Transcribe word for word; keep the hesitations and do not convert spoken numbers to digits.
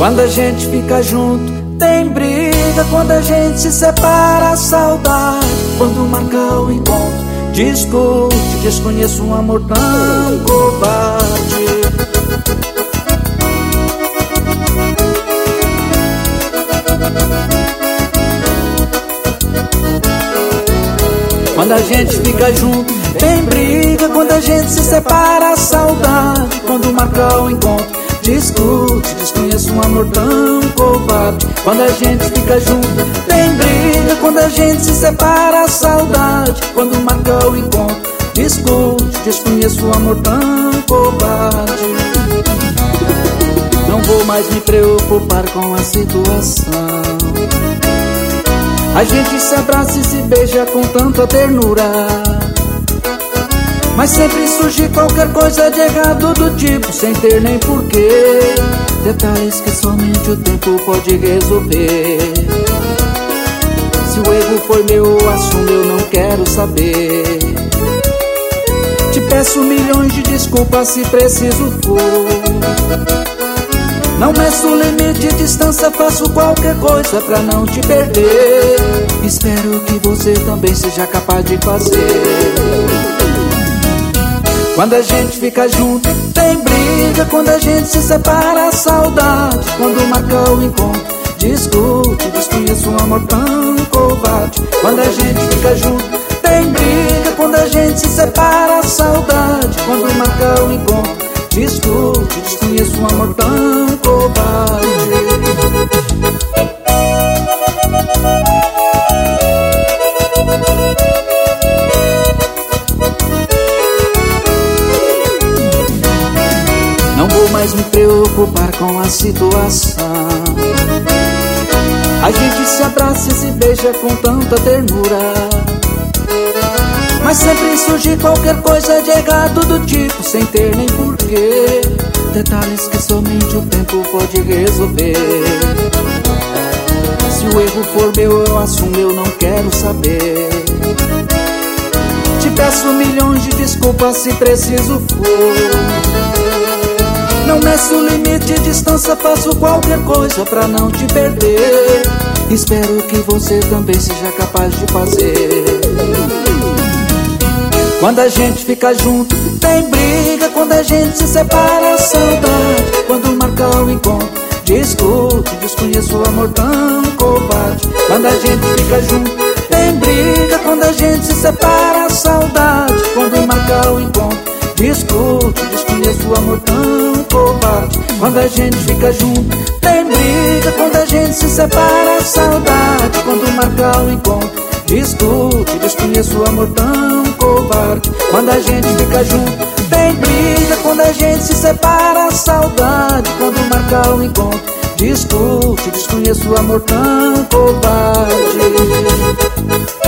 Quando a gente fica junto, tem briga. Quando a gente se separa, a saudade. Quando marca o encontro, discute. Desconheço um amor tão covarde. Quando a gente fica junto, tem briga. Quando a gente se separa, a saudade. Quando marca o encontro, discute. Desconheço um amor tão covarde. Quando a gente fica junto, tem briga. Quando a gente se separa, a saudade. Quando marca o encontro, discute. Desconheço um amor tão covarde. Não vou mais me preocupar com a situação. A gente se abraça e se beija com tanta ternura, mas sempre surge qualquer coisa de errado do tipo, sem ter nem porquê. Detalhes que somente o tempo pode resolver. Se o erro foi meu, assumo, eu não quero saber. Te peço milhões de desculpas se preciso for. Não meço limite, distância, faço qualquer coisa pra não te perder. Espero que você também seja capaz de fazer. Quando a gente fica junto, tem briga. Quando a gente se separa, a saudade. Quando marca o encontro, discute. Desconheço um amor tão covarde. Quando a gente fica junto, tem briga. Quando a gente se separa, a saudade. Quando marca o encontro, discute. Desconheço um amor tão covarde. Não vou mais me preocupar com a situação. A gente se abraça e se beija com tanta ternura, mas sempre surge qualquer coisa de errado do tipo, sem ter nem porquê. Detalhes que somente o tempo pode resolver. Se o erro for meu, eu assumo, eu não quero saber. Te peço milhões de desculpas se preciso for. Não meço limite, distância, faço qualquer coisa pra não te perder. Espero que você também seja capaz de fazer. Quando a gente fica junto, tem briga. Quando a gente se separa, a saudade. Quando marca o encontro, discute. Desconheço o amor tão covarde. Quando a gente fica junto, tem briga. Quando a gente se separa, a saudade. Quando marca o encontro, discute. Desconheço o amor tão covarde. Quando a gente fica junto, tem briga. Quando a gente se separa, a saudade. Quando marca o encontro, discute. Desconheço o amor tão covarde. Quando a gente fica junto, tem briga. Quando a gente se separa, a saudade. Quando marca o encontro, discute. Desconheço o amor tão covarde.